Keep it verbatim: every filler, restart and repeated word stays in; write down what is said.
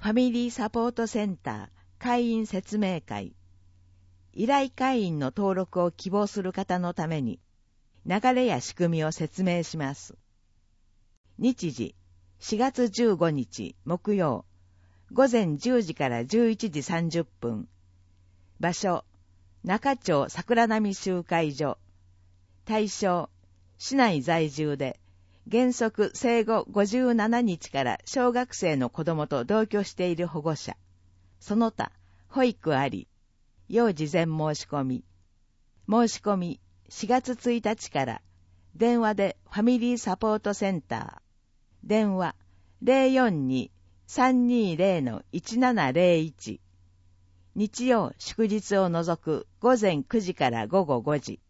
ファミリーサポートセンター会員説明会。依頼会員の登録を希望する方のために、流れや仕組みを説明します。日時、しがつじゅうごにち木曜、午前じゅうじからじゅういちじさんじゅっぷん。場所、中町桜並集会所。対象、市内在住で、原則生後ごじゅうななにちから小学生の子供と同居している保護者。その他、保育あり。要事前申し込み。申し込みしがつついたちから電話でファミリーサポートセンター。電話 ゼロよんに さんにゼロ いちななゼロいち。日曜祝日を除く午前くじから午後ごじ。